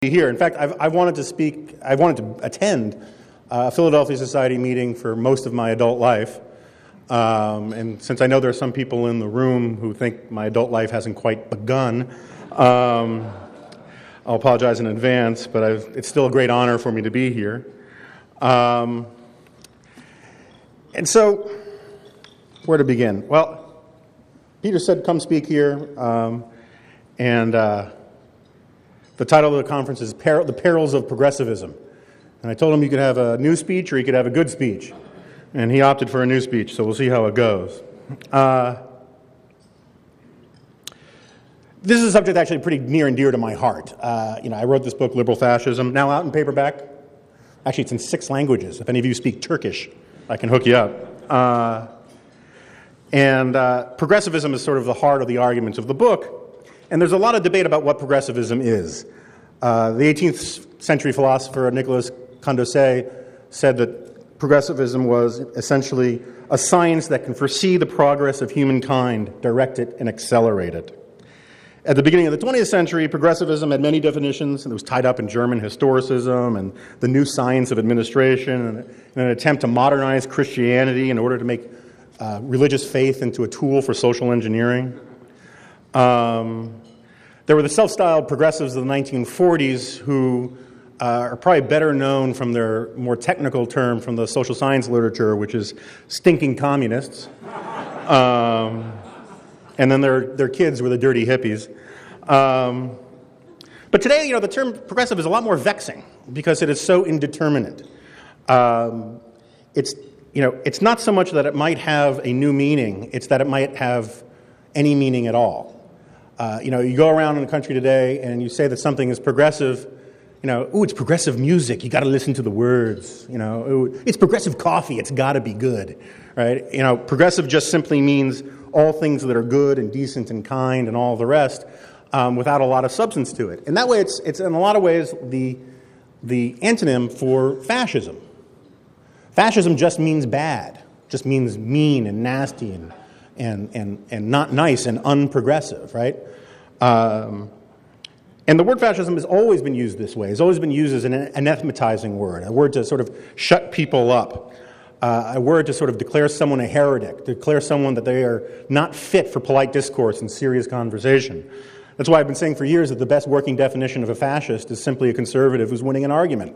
Here. In fact, I wanted to attend a Philadelphia Society meeting for most of my adult life. And since I know there are some people in the room who think my adult life hasn't quite begun, I'll apologize in advance, but it's still a great honor for me to be here. And so, where to begin? Well, Peter said, come speak here, the title of the conference is The Perils of Progressivism. And I told him you could have a new speech or you could have a good speech. And he opted for a new speech, so we'll see how it goes. This is a subject actually pretty near and dear to my heart. I wrote this book, Liberal Fascism, now out in paperback. Actually, it's in 6 languages. If any of you speak Turkish, I can hook you up. Progressivism is sort of the heart of the arguments of the book. And there's a lot of debate about what progressivism is. The 18th century philosopher Nicolas Condorcet said that progressivism was essentially a science that can foresee the progress of humankind, direct it, and accelerate it. At the beginning of the 20th century, progressivism had many definitions, and it was tied up in German historicism and the new science of administration, and an attempt to modernize Christianity in order to make religious faith into a tool for social engineering. There were the self-styled progressives of the 1940s who are probably better known from their more technical term from the social science literature, which is stinking communists. And then their kids were the dirty hippies. But today, the term progressive is a lot more vexing because it is so indeterminate. It's not so much that it might have a new meaning, it's that it might have any meaning at all. You go around in the country today and you say that something is progressive, it's progressive music, you got to listen to the words, it's progressive coffee, it's got to be good, right? Progressive just simply means all things that are good and decent and kind and all the rest without a lot of substance to it. And that way it's in a lot of ways the antonym for fascism. Fascism just means bad, just means mean and nasty and not nice and unprogressive, right? And the word fascism has always been used this way. It's always been used as an anathematizing word, a word to sort of shut people up, a word to sort of declare someone a heretic, declare someone that they are not fit for polite discourse and serious conversation. That's why I've been saying for years that the best working definition of a fascist is simply a conservative who's winning an argument.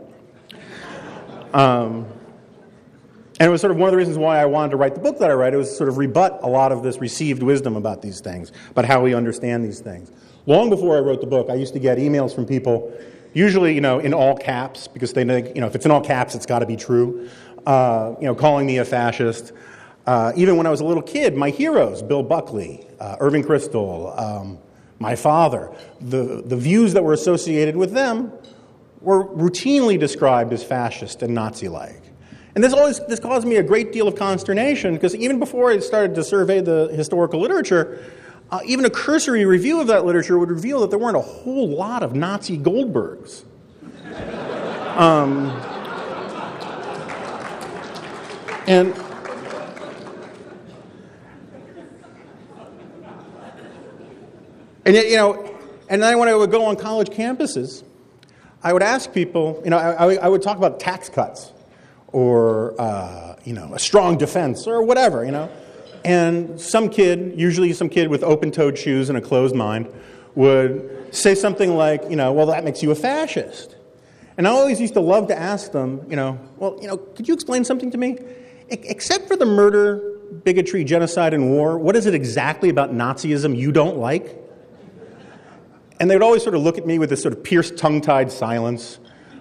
And it was sort of one of the reasons why I wanted to write the book that I write. It was sort of rebut a lot of this received wisdom about these things, about how we understand these things. Long before I wrote the book, I used to get emails from people, usually, in all caps, because they think, if it's in all caps, it's got to be true, calling me a fascist. Even when I was a little kid, my heroes, Bill Buckley, Irving Kristol, my father, the views that were associated with them were routinely described as fascist and Nazi-like. And this caused me a great deal of consternation, because even before I started to survey the historical literature, even a cursory review of that literature would reveal that there weren't a whole lot of Nazi Goldbergs. And yet, and then when I would go on college campuses, I would ask people, I would talk about tax cuts, or, a strong defense, or whatever, And some kid, usually some kid with open-toed shoes and a closed mind, would say something like, well, that makes you a fascist. And I always used to love to ask them, could you explain something to me? Except for the murder, bigotry, genocide, and war, what is it exactly about Nazism you don't like? And they would always sort of look at me with this sort of pierced, tongue-tied silence.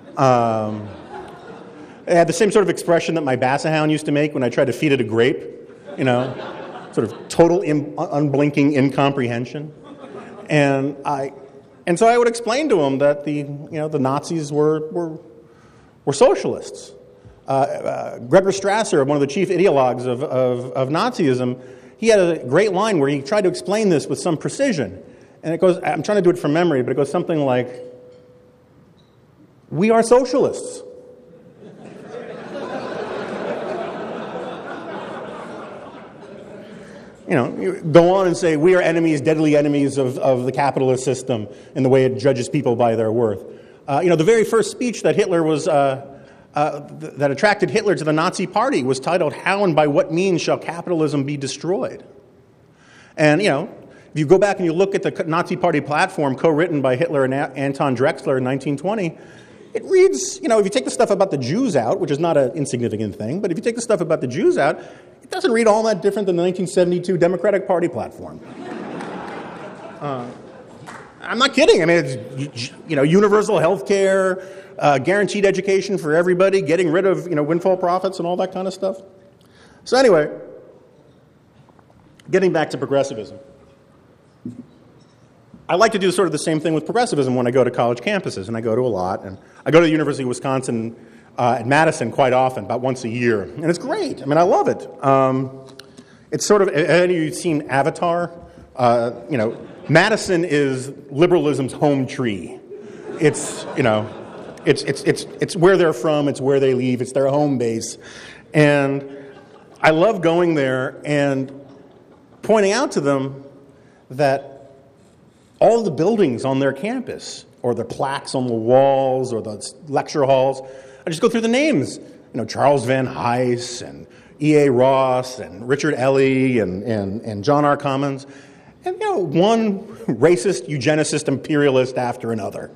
It had the same sort of expression that my Basset Hound used to make when I tried to feed it a grape, sort of total unblinking incomprehension. And so I would explain to him that the Nazis were socialists. Gregor Strasser, one of the chief ideologues of Nazism, he had a great line where he tried to explain this with some precision. And it goes, I'm trying to do it from memory, but it goes something like, "We are socialists." You go on and say, we are enemies, deadly enemies of the capitalist system and the way it judges people by their worth. The very first speech that Hitler was that attracted Hitler to the Nazi Party was titled "How and by what means shall capitalism be destroyed?" And if you go back and you look at the Nazi Party platform co-written by Hitler and Anton Drexler in 1920, it reads, if you take the stuff about the Jews out, which is not an insignificant thing, but if you take the stuff about the Jews out, it doesn't read all that different than the 1972 Democratic Party platform. I'm not kidding. I mean, it's, universal health care, guaranteed education for everybody, getting rid of, windfall profits and all that kind of stuff. So anyway, getting back to progressivism. I like to do sort of the same thing with progressivism when I go to college campuses, and I go to a lot. And I go to the University of Wisconsin at Madison quite often, about once a year. And it's great. I mean, I love it. It's sort of, have any of you seen Avatar? Madison is liberalism's home tree. It's, it's where they're from, it's where they leave, it's their home base. And I love going there and pointing out to them that all of the buildings on their campus, or the plaques on the walls, or the lecture halls, I just go through the names. Charles Van Hise, and E.A. Ross, and Richard Elley, and John R. Commons. And, one racist, eugenicist, imperialist after another.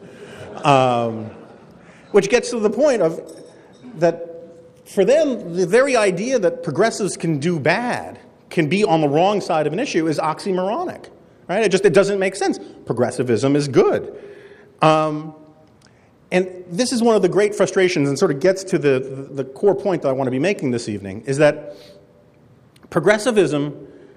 Which gets to the point of that for them, the very idea that progressives can do bad, can be on the wrong side of an issue, is oxymoronic. Right? It doesn't make sense. Progressivism is good. And this is one of the great frustrations, and sort of gets to the core point that I want to be making this evening, is that progressivism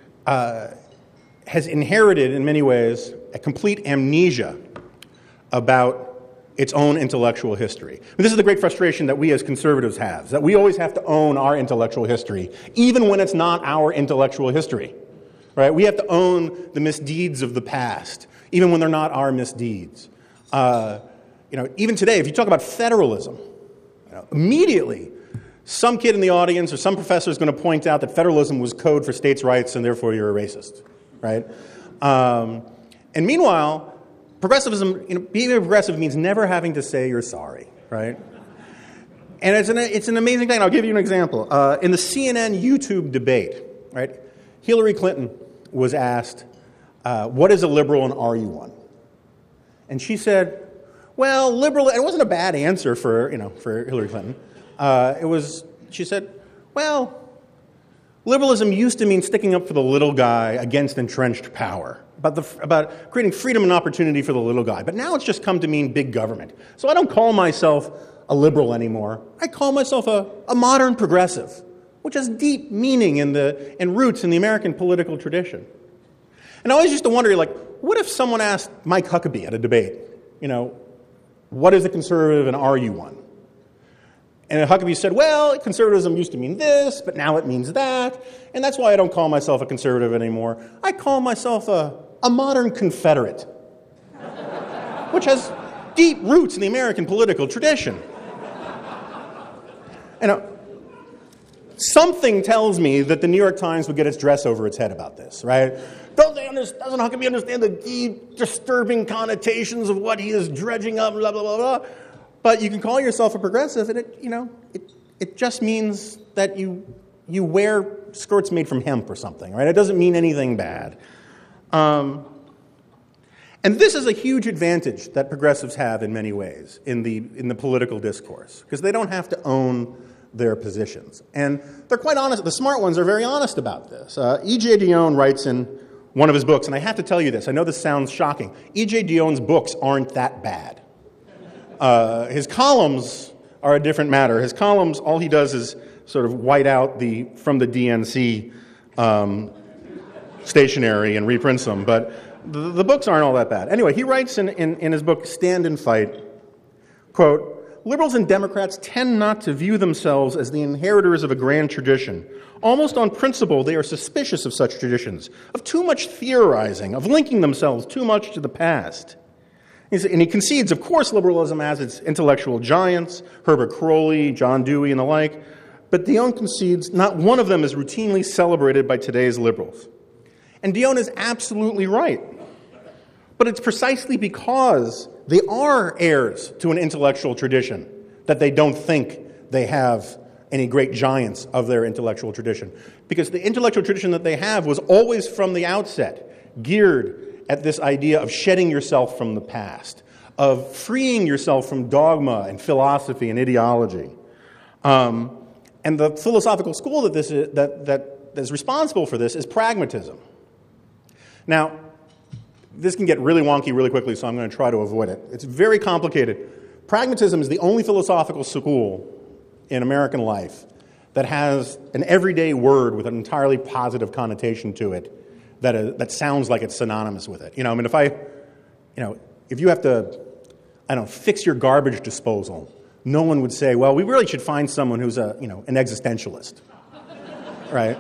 has inherited, in many ways, a complete amnesia about its own intellectual history. And this is the great frustration that we as conservatives have, that we always have to own our intellectual history, even when it's not our intellectual history. Right? We have to own the misdeeds of the past, even when they're not our misdeeds. Even today, if you talk about federalism, immediately some kid in the audience or some professor is going to point out that federalism was code for states' rights and therefore you're a racist. Right? And meanwhile, progressivism, being a progressive means never having to say you're sorry. Right? And it's an amazing thing. I'll give you an example. In the CNN YouTube debate, right? Hillary Clinton was asked, what is a liberal and are you one? And she said, well, liberal, and it wasn't a bad answer for Hillary Clinton. She said, well, liberalism used to mean sticking up for the little guy against entrenched power, about creating freedom and opportunity for the little guy. But now it's just come to mean big government. So I don't call myself a liberal anymore. I call myself a modern progressive, which has deep meaning and roots in the American political tradition. And I always used to wonder, what if someone asked Mike Huckabee at a debate, what is a conservative and are you one? And Huckabee said, well, conservatism used to mean this, but now it means that, and that's why I don't call myself a conservative anymore. I call myself a modern Confederate, which has deep roots in the American political tradition. Something tells me that the New York Times would get its dress over its head about this, right? Doesn't Huckabee understand the deep, disturbing connotations of what he is dredging up, blah, blah, blah, blah. But you can call yourself a progressive, and it just means that you wear skirts made from hemp or something, right? It doesn't mean anything bad. And this is a huge advantage that progressives have in many ways in the political discourse, because they don't have to own their positions. And they're quite honest. The smart ones are very honest about this. E.J. Dionne writes in one of his books, and I have to tell you this, I know this sounds shocking. E.J. Dionne's books aren't that bad. His columns are a different matter. His columns, all he does is sort of white out from the DNC stationery and reprints them, but the books aren't all that bad. Anyway, he writes in his book, Stand and Fight, quote, liberals and Democrats tend not to view themselves as the inheritors of a grand tradition. Almost on principle, they are suspicious of such traditions, of too much theorizing, of linking themselves too much to the past. And he concedes, of course, liberalism has its intellectual giants, Herbert Crowley, John Dewey, and the like, but Dionne concedes not one of them is routinely celebrated by today's liberals. And Dionne is absolutely right. But it's precisely because they are heirs to an intellectual tradition, that they don't think they have any great giants of their intellectual tradition. Because the intellectual tradition that they have was always from the outset geared at this idea of shedding yourself from the past, of freeing yourself from dogma and philosophy and ideology. And the philosophical school that is responsible for this is pragmatism. Now, this can get really wonky really quickly, so I'm going to try to avoid it. It's very complicated. Pragmatism is the only philosophical school in American life that has an everyday word with an entirely positive connotation to it that sounds like it's synonymous with it. If you have to, fix your garbage disposal, no one would say, well, we really should find someone who's an existentialist, right?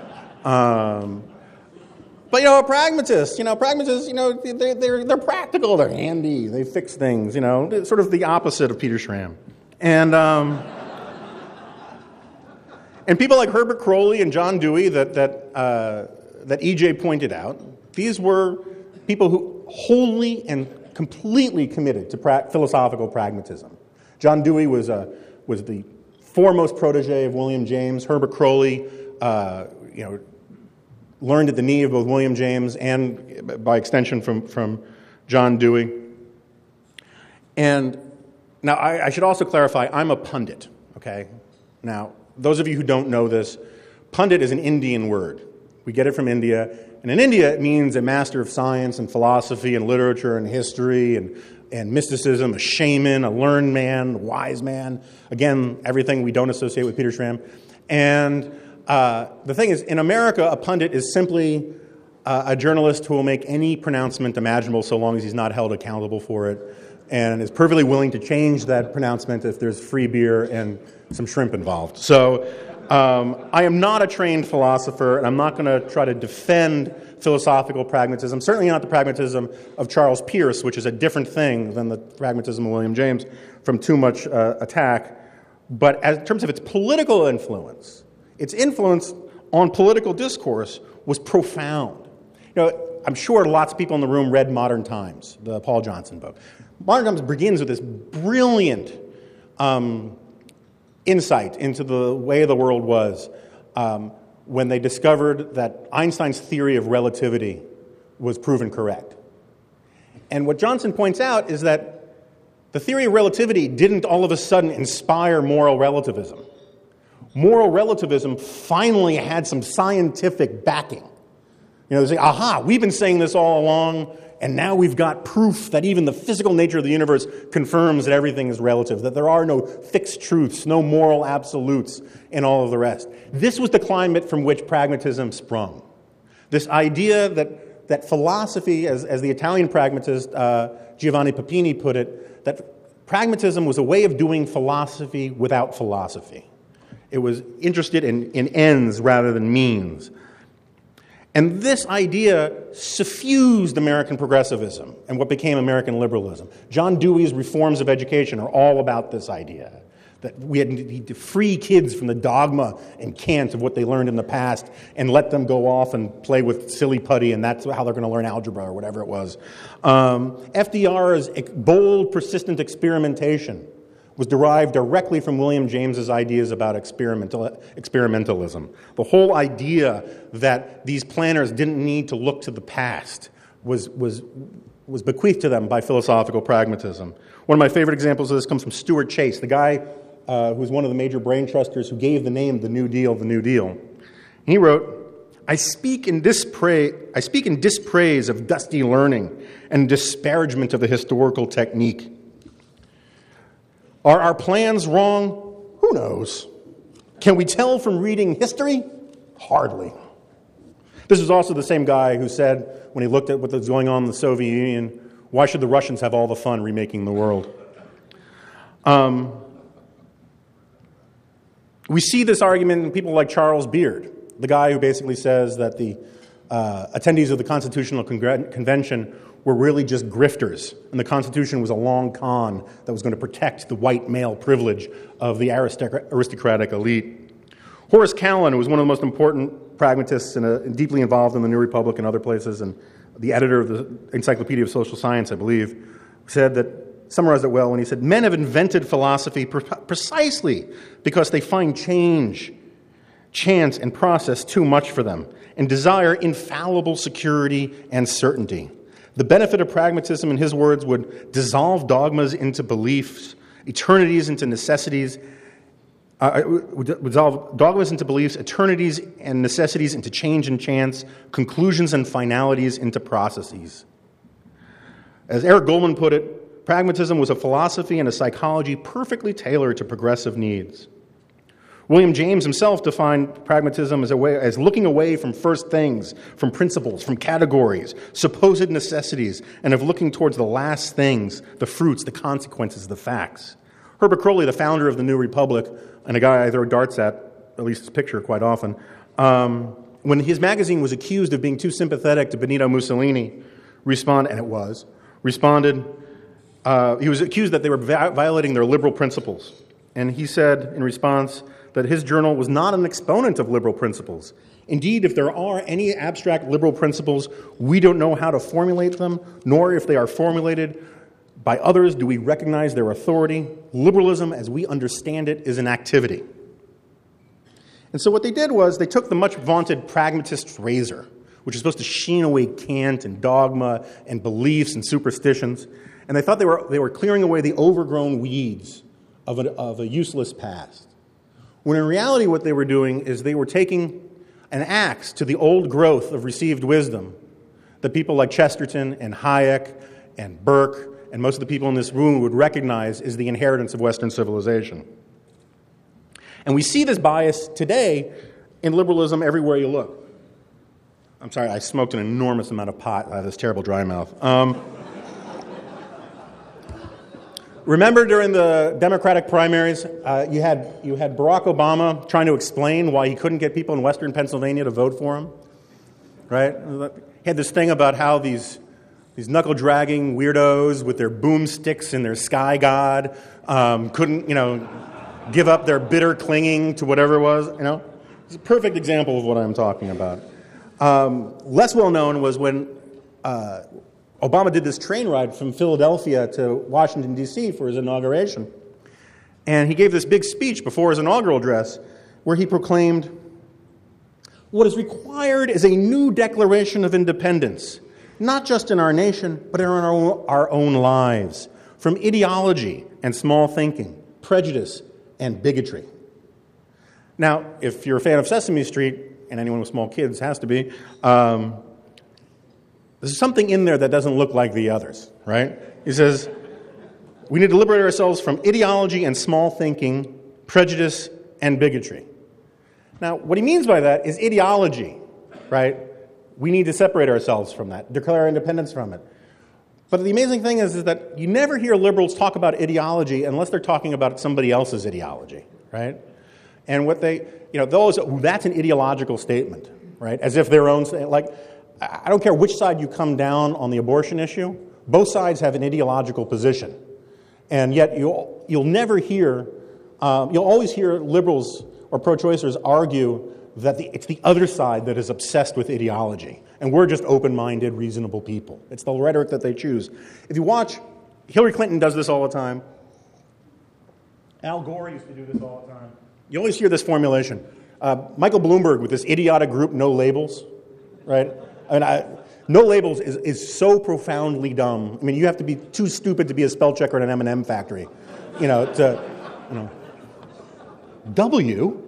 But a pragmatist, they're practical, they're handy, they fix things, sort of the opposite of Peter Schramm. And people like Herbert Crowley and John Dewey that E.J. pointed out, these were people who wholly and completely committed to philosophical pragmatism. John Dewey was the foremost protege of William James. Herbert Crowley, learned at the knee of both William James and, by extension, from John Dewey. And now I should also clarify, I'm a pundit, okay? Now, those of you who don't know this, pundit is an Indian word. We get it from India. And in India, it means a master of science and philosophy and literature and history and mysticism, a shaman, a learned man, a wise man. Again, everything we don't associate with Peter Schramm. And the thing is, in America, a pundit is simply a journalist who will make any pronouncement imaginable so long as he's not held accountable for it, and is perfectly willing to change that pronouncement if there's free beer and some shrimp involved. So I am not a trained philosopher, and I'm not going to try to defend philosophical pragmatism, certainly not the pragmatism of Charles Peirce, which is a different thing than the pragmatism of William James, from too much attack. But in terms of its political influence on political discourse was profound. I'm sure lots of people in the room read Modern Times, the Paul Johnson book. Modern Times begins with this brilliant insight into the way the world was when they discovered that Einstein's theory of relativity was proven correct. And what Johnson points out is that the theory of relativity didn't all of a sudden inspire moral relativism. Moral relativism finally had some scientific backing. They say, aha, we've been saying this all along, and now we've got proof that even the physical nature of the universe confirms that everything is relative, that there are no fixed truths, no moral absolutes, and all of the rest. This was the climate from which pragmatism sprung. This idea that philosophy, as the Italian pragmatist Giovanni Papini put it, that pragmatism was a way of doing philosophy without philosophy. It was interested in ends rather than means. And this idea suffused American progressivism and what became American liberalism. John Dewey's reforms of education are all about this idea, that we need to free kids from the dogma and cant of what they learned in the past and let them go off and play with silly putty, and that's how they're going to learn algebra or whatever it was. FDR's bold, persistent experimentation was derived directly from William James's ideas about experimentalism. The whole idea that these planners didn't need to look to the past was bequeathed to them by philosophical pragmatism. One of my favorite examples of this comes from Stuart Chase, the guy who's one of the major brain trusters who gave the name The New Deal, The New Deal. He wrote, I speak in dispraise of dusty learning and disparagement of the historical technique. Are our plans wrong? Who knows? Can we tell from reading history? Hardly. This is also the same guy who said, when he looked at what was going on in the Soviet Union, why should the Russians have all the fun remaking the world? We see this argument in people like Charles Beard, the guy who basically says that the attendees of the Constitutional Convention were really just grifters, and the Constitution was a long con that was going to protect the white male privilege of the aristocratic elite. Horace Callan, who was one of the most important pragmatists and deeply involved in the New Republic and other places, and the editor of the Encyclopedia of Social Science, I believe, said that summarized it well when he said, men have invented philosophy precisely because they find change, chance, and process too much for them and desire infallible security and certainty. The benefit of pragmatism, in his words, would dissolve dogmas into beliefs, eternities into necessities, would dissolve dogmas into beliefs, eternities and necessities into change and chance, conclusions and finalities into processes. As Eric Goldman put it, pragmatism was a philosophy and a psychology perfectly tailored to progressive needs. William James himself defined pragmatism as looking away from first things, from principles, from categories, supposed necessities, and of looking towards the last things, the fruits, the consequences, the facts. Herbert Crowley, the founder of the New Republic, and a guy I throw darts at least his picture quite often, when his magazine was accused of being too sympathetic to Benito Mussolini, he was accused that they were violating their liberal principles. And he said in response that his journal was not an exponent of liberal principles. Indeed, if there are any abstract liberal principles, we don't know how to formulate them, nor if they are formulated by others do we recognize their authority. Liberalism, as we understand it, is an activity. And so what they did was they took the much vaunted pragmatist's razor, which is supposed to sheen away cant and dogma and beliefs and superstitions, and they thought they were clearing away the overgrown weeds of a useless past. When in reality what they were doing is they were taking an axe to the old growth of received wisdom that people like Chesterton and Hayek and Burke and most of the people in this room would recognize is the inheritance of Western civilization. And we see this bias today in liberalism everywhere you look. I'm sorry, I smoked an enormous amount of pot. I have this terrible dry mouth. Remember during the Democratic primaries, you had Barack Obama trying to explain why he couldn't get people in Western Pennsylvania to vote for him, right? He had this thing about how these knuckle-dragging weirdos with their boomsticks and their sky god couldn't, give up their bitter clinging to whatever it was, It's a perfect example of what I'm talking about. Less well-known was when Obama did this train ride from Philadelphia to Washington, D.C. for his inauguration. And he gave this big speech before his inaugural address where he proclaimed, "What is required is a new declaration of independence, not just in our nation, but in our own lives, from ideology and small thinking, prejudice and bigotry." Now, if you're a fan of Sesame Street, and anyone with small kids has to be, there's something in there that doesn't look like the others, right? He says, we need to liberate ourselves from ideology and small thinking, prejudice and bigotry. Now, what he means by that is ideology, right? We need to separate ourselves from that, declare independence from it. But the amazing thing is that you never hear liberals talk about ideology unless they're talking about somebody else's ideology, right? And what that's an ideological statement, right? As if their own, I don't care which side you come down on the abortion issue, both sides have an ideological position. And yet you'll never hear, you'll always hear liberals or pro-choicers argue that it's the other side that is obsessed with ideology. And we're just open-minded, reasonable people. It's the rhetoric that they choose. If you watch, Hillary Clinton does this all the time. Al Gore used to do this all the time. You always hear this formulation. Michael Bloomberg with this idiotic group, No Labels, right? No Labels is so profoundly dumb. I mean, you have to be too stupid to be a spell checker at an M&M factory, W.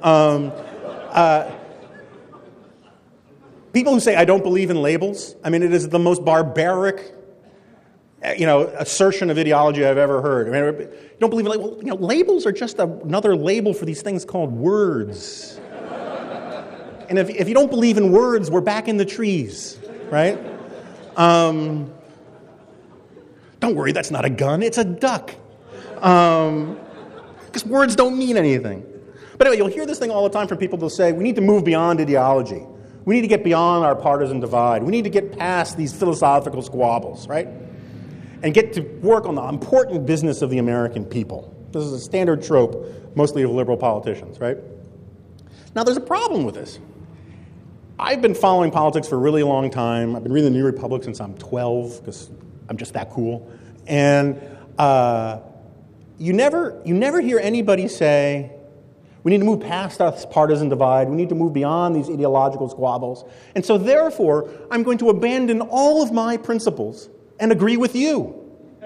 People who say, I don't believe in labels, I mean, it is the most barbaric, assertion of ideology I've ever heard. I mean, you don't believe in labels? Labels are just another label for these things called words. And if you don't believe in words, we're back in the trees, right? Don't worry, that's not a gun, it's a duck. Because words don't mean anything. But anyway, you'll hear this thing all the time from people who'll say, we need to move beyond ideology. We need to get beyond our partisan divide. We need to get past these philosophical squabbles, right? And get to work on the important business of the American people. This is a standard trope, mostly of liberal politicians, right? Now, there's a problem with this. I've been following politics for a really long time. I've been reading the New Republic since I'm 12, because I'm just that cool. And You never hear anybody say, we need to move past this partisan divide. We need to move beyond these ideological squabbles. And so therefore, I'm going to abandon all of my principles and agree with you.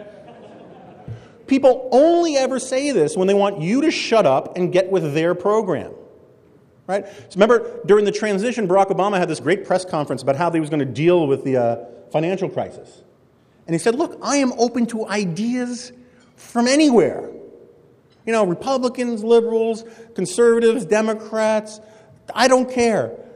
People only ever say this when they want you to shut up and get with their program. Right? So remember, during the transition, Barack Obama had this great press conference about how he was going to deal with the financial crisis. And he said, look, I am open to ideas from anywhere. You know, Republicans, liberals, conservatives, Democrats, I don't care.